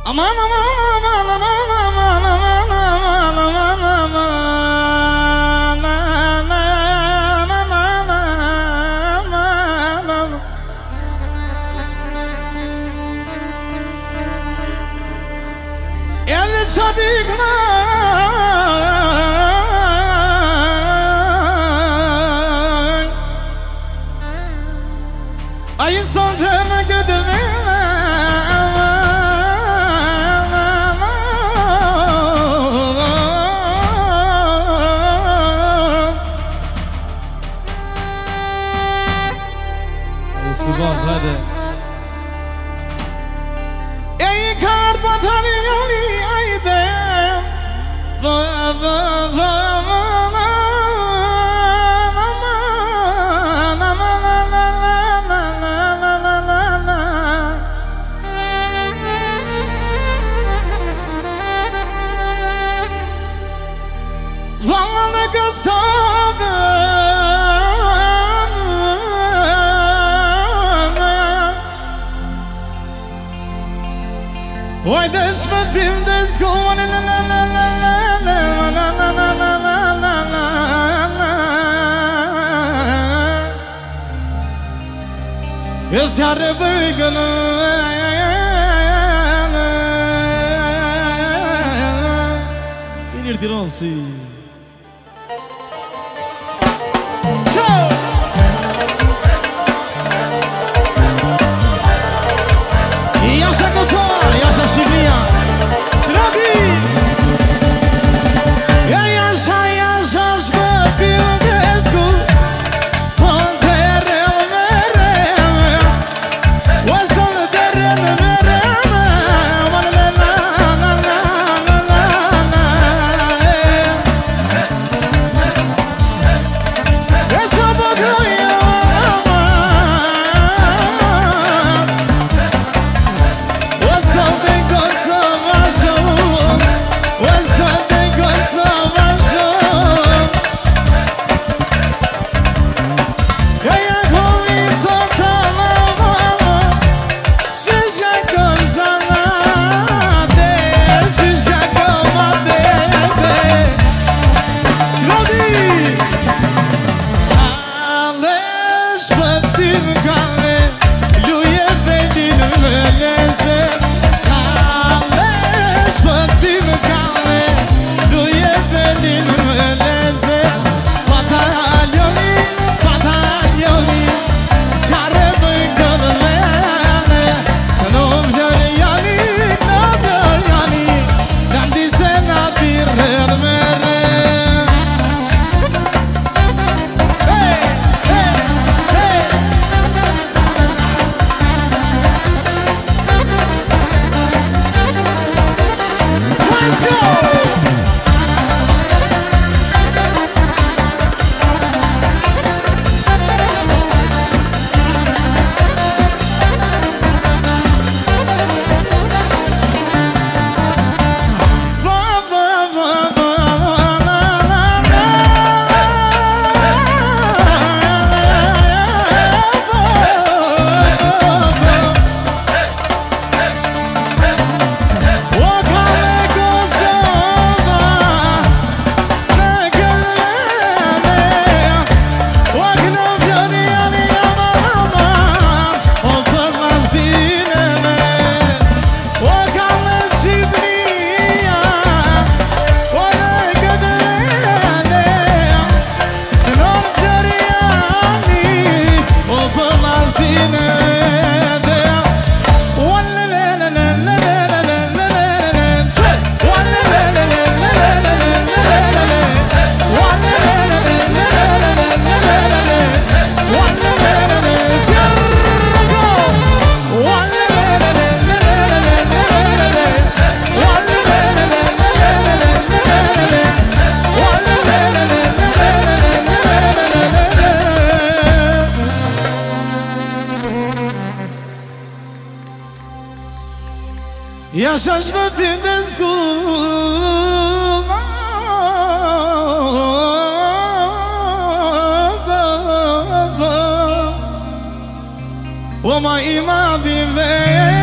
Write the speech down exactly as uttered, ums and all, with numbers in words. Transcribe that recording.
Aman aman aman aman aman aman aman aman aman. El çabuklar ay sonra gödüme ey kar batariyoni ayde va va va Valla kasabe Oy deşmedim desgon la la la la la la la la la la la Yes yare bugünü Bilir dironsiz Yaşa kızlar, yaşa Şirin'ya Hadi Ya yaşa yaşa şmedim desgun Son derin verem Ve son derin verem La la la la la la la Yaşa bakıyor Yaşa şmedim desgun Oma ima bime